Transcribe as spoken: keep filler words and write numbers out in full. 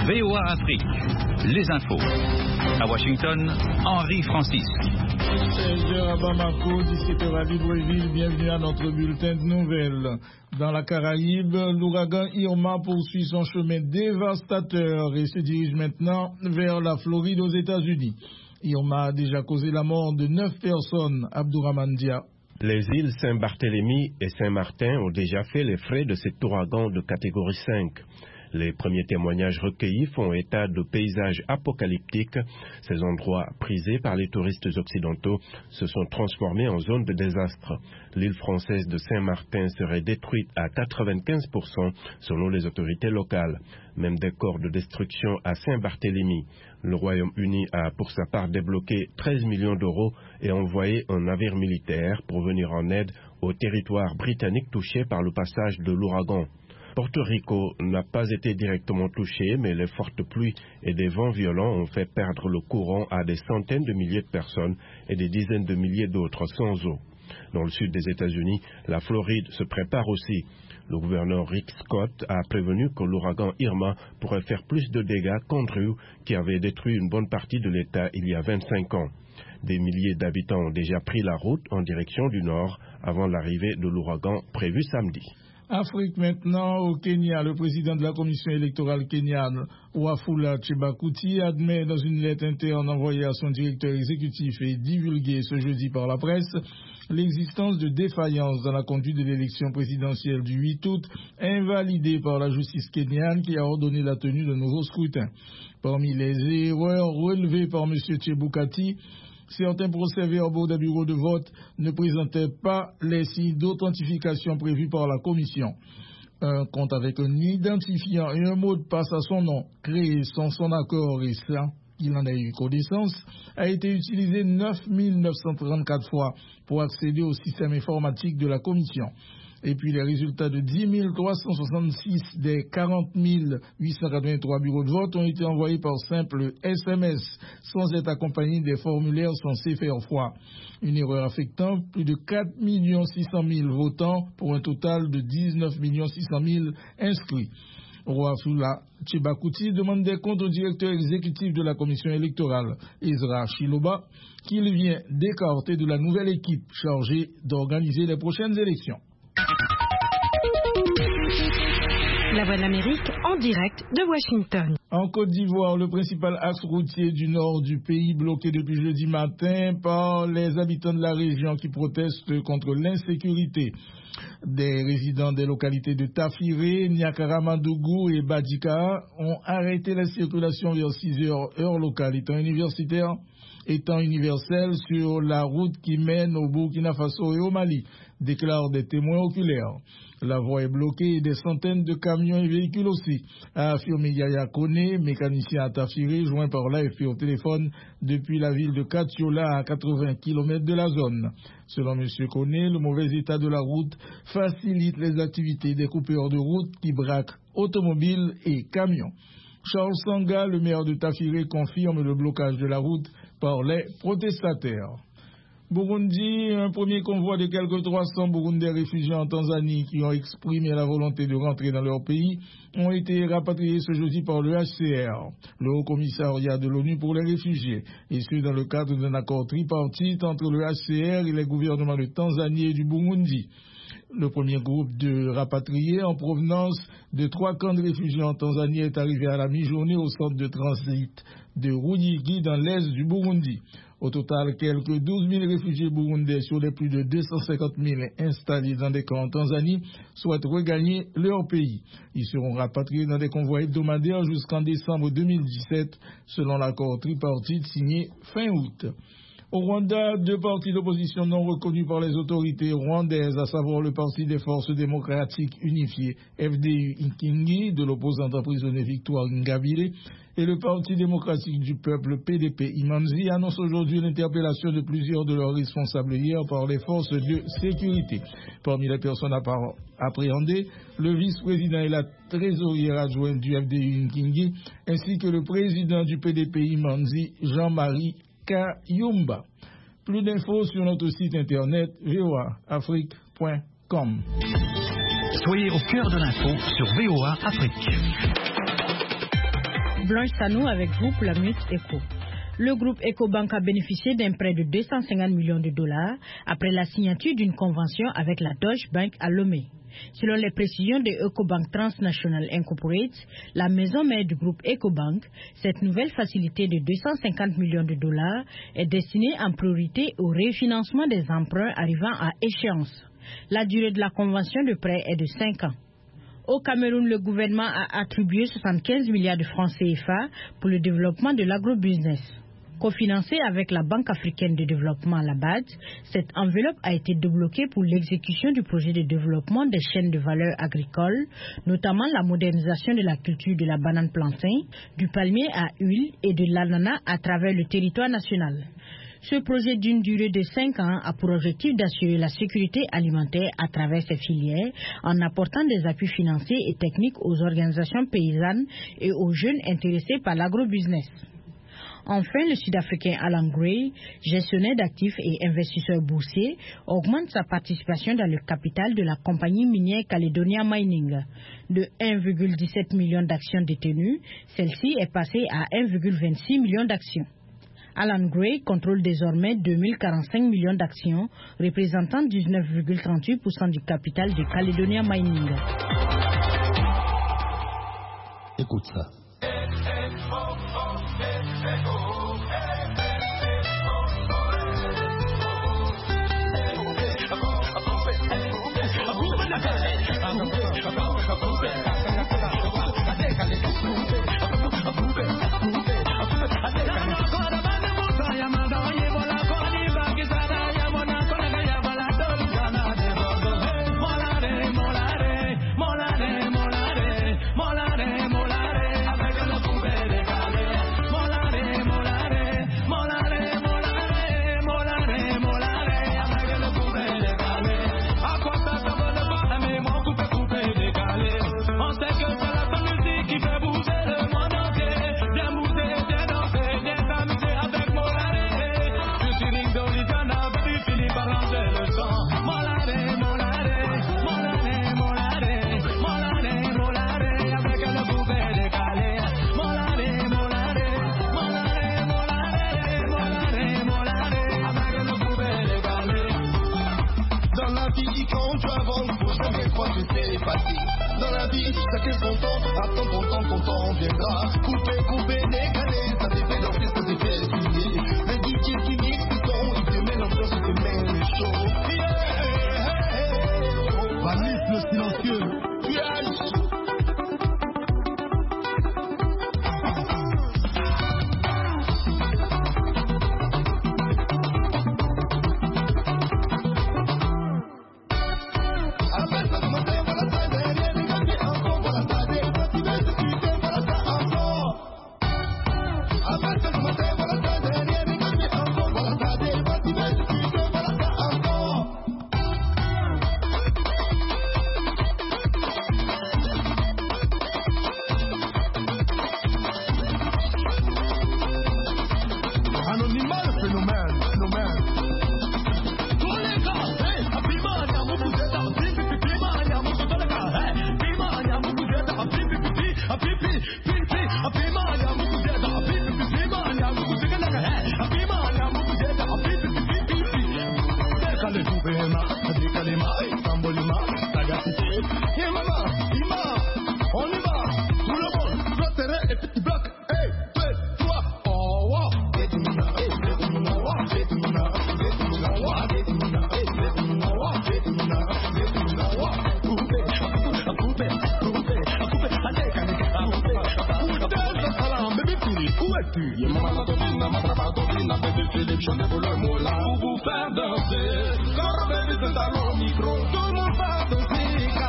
V O A Afrique, les infos. À Washington, Henri Francis. seize heures à Bamako, dix-sept heures à Libreville, bienvenue à notre bulletin de nouvelles. Dans la Caraïbe, l'ouragan Irma poursuit son chemin dévastateur et se dirige maintenant vers la Floride aux États-Unis. Irma a déjà causé la mort de neuf personnes, Abdourahmane Dia. Les îles Saint-Barthélemy et Saint-Martin ont déjà fait les frais de cet ouragan de catégorie cinq. Les premiers témoignages recueillis font état de paysages apocalyptiques. Ces endroits prisés par les touristes occidentaux se sont transformés en zone de désastre. L'île française de Saint-Martin serait détruite à quatre-vingt-quinze pour cent selon les autorités locales. Même décor de destruction à Saint-Barthélemy. Le Royaume-Uni a pour sa part débloqué treize millions d'euros et envoyé un navire militaire pour venir en aide aux territoires britanniques touchés par le passage de l'ouragan. Porto Rico n'a pas été directement touché, mais les fortes pluies et des vents violents ont fait perdre le courant à des centaines de milliers de personnes et des dizaines de milliers d'autres sans eau. Dans le sud des États-Unis, la Floride se prépare aussi. Le gouverneur Rick Scott a prévenu que l'ouragan Irma pourrait faire plus de dégâts qu'Andrew, qui avait détruit une bonne partie de l'État il y a vingt-cinq ans. Des milliers d'habitants ont déjà pris la route en direction du nord avant l'arrivée de l'ouragan prévu samedi. Afrique maintenant, au Kenya, le président de la commission électorale kenyane, Wafula Chebukati, admet dans une lettre interne envoyée à son directeur exécutif et divulguée ce jeudi par la presse l'existence de défaillances dans la conduite de l'élection présidentielle du huit août, invalidée par la justice kenyane qui a ordonné la tenue de nouveaux scrutins. Parmi les erreurs relevées par M. Chebukati, certains procès-verbaux des bureaux de vote ne présentaient pas les signes d'authentification prévus par la commission. Un compte avec un identifiant et un mot de passe à son nom, créé sans son accord et sans qu'il en ait eu connaissance, a été utilisé neuf mille neuf cent trente-quatre fois pour accéder au système informatique de la commission. Et puis les résultats de dix mille trois cent soixante-six des quarante mille huit cent quatre-vingt-trois bureaux de vote ont été envoyés par simple S M S, sans être accompagnés des formulaires censés faire foi. Une erreur affectant plus de quatre millions six cent mille votants pour un total de dix-neuf millions six cent mille inscrits. Wafula Chebukati demande des comptes au directeur exécutif de la commission électorale, Ezra Chiloba, qu'il vient d'écarter de la nouvelle équipe chargée d'organiser les prochaines élections. La Voix de l'Amérique en direct de Washington. En Côte d'Ivoire, le principal axe routier du nord du pays bloqué depuis jeudi matin par les habitants de la région qui protestent contre l'insécurité. Des résidents des localités de Tafiré, Niakara-Mandougou et Badika ont arrêté la circulation vers six heures heure locale étant universitaire, étant universelle sur la route qui mène au Burkina Faso et au Mali, déclarent des témoins oculaires. La voie est bloquée et des centaines de camions et véhicules aussi, a affirmé Yaya Kone, mécanicien à Tafiré, joint par l'A F P au téléphone depuis la ville de Katiola à quatre-vingts kilomètres de la zone. Selon M. Kone, le mauvais état de la route facilite les activités des coupeurs de route qui braquent automobiles et camions. Charles Sanga, le maire de Tafiré, confirme le blocage de la route par les protestataires. Burundi, un premier convoi de quelques trois cents Burundais réfugiés en Tanzanie qui ont exprimé la volonté de rentrer dans leur pays ont été rapatriés ce jeudi par le H C R, le Haut Commissariat de l'ONU pour les réfugiés, et ce dans le cadre d'un accord tripartite entre le H C R et les gouvernements de Tanzanie et du Burundi. Le premier groupe de rapatriés en provenance de trois camps de réfugiés en Tanzanie est arrivé à la mi-journée au centre de transit de Ruyigi dans l'est du Burundi. Au total, quelques douze mille réfugiés burundais sur les plus de deux cent cinquante mille installés dans des camps en Tanzanie souhaitent regagner leur pays. Ils seront rapatriés dans des convois hebdomadaires jusqu'en décembre deux mille dix-sept, selon l'accord tripartite signé fin août. Au Rwanda, deux partis d'opposition non reconnus par les autorités rwandaises, à savoir le Parti des Forces démocratiques unifiées, F D U Inkingi, de l'opposante emprisonnée Victoire Ingabire, et le Parti démocratique du peuple, P D P Imanzi, annoncent aujourd'hui l'interpellation de plusieurs de leurs responsables hier par les forces de sécurité. Parmi les personnes appréhendées, le vice-président et la trésorière adjointe du F D U Inkingi, ainsi que le président du P D P Imanzi, Jean-Marie Kayumba. Plus d'infos sur notre site internet v o a afrique point com. Soyez au cœur de l'info sur V O A Afrique. Blanche Sanou avec vous pour la Minute Éco. Le groupe Ecobank a bénéficié d'un prêt de deux cent cinquante millions de dollars après la signature d'une convention avec la Deutsche Bank à Lomé. Selon les précisions de Ecobank Transnational Incorporated, la maison mère du groupe Ecobank, cette nouvelle facilité de deux cent cinquante millions de dollars est destinée en priorité au refinancement des emprunts arrivant à échéance. La durée de la convention de prêt est de cinq ans. Au Cameroun, le gouvernement a attribué soixante-quinze milliards de francs C F A pour le développement de l'agrobusiness. Cofinancée avec la Banque africaine de développement, la B A D, cette enveloppe a été débloquée pour l'exécution du projet de développement des chaînes de valeur agricoles, notamment la modernisation de la culture de la banane plantain, du palmier à huile et de l'ananas à travers le territoire national. Ce projet d'une durée de cinq ans a pour objectif d'assurer la sécurité alimentaire à travers ces filières en apportant des appuis financiers et techniques aux organisations paysannes et aux jeunes intéressés par l'agrobusiness. Enfin, le Sud-Africain Alan Gray, gestionnaire d'actifs et investisseur boursier, augmente sa participation dans le capital de la compagnie minière Caledonia Mining. De un virgule dix-sept million d'actions détenues, celle-ci est passée à un virgule vingt-six million d'actions. Alan Gray contrôle désormais deux mille quarante-cinq millions d'actions, représentant dix-neuf virgule trente-huit pour cent du capital de Caledonia Mining. Écoute ça. Dans la vie, chacun son temps, attends ton temps, ton temps viendra. Couper, couper, décaler, ça t'est fait danser, ça t'est fait signer. Le D J qui mixe le son, il te met l'ambiance, il te met le show. Vanif le silencieux, piège. Pour vous faire danser, quand baby c'est à l'eau micro, tout le monde va danser.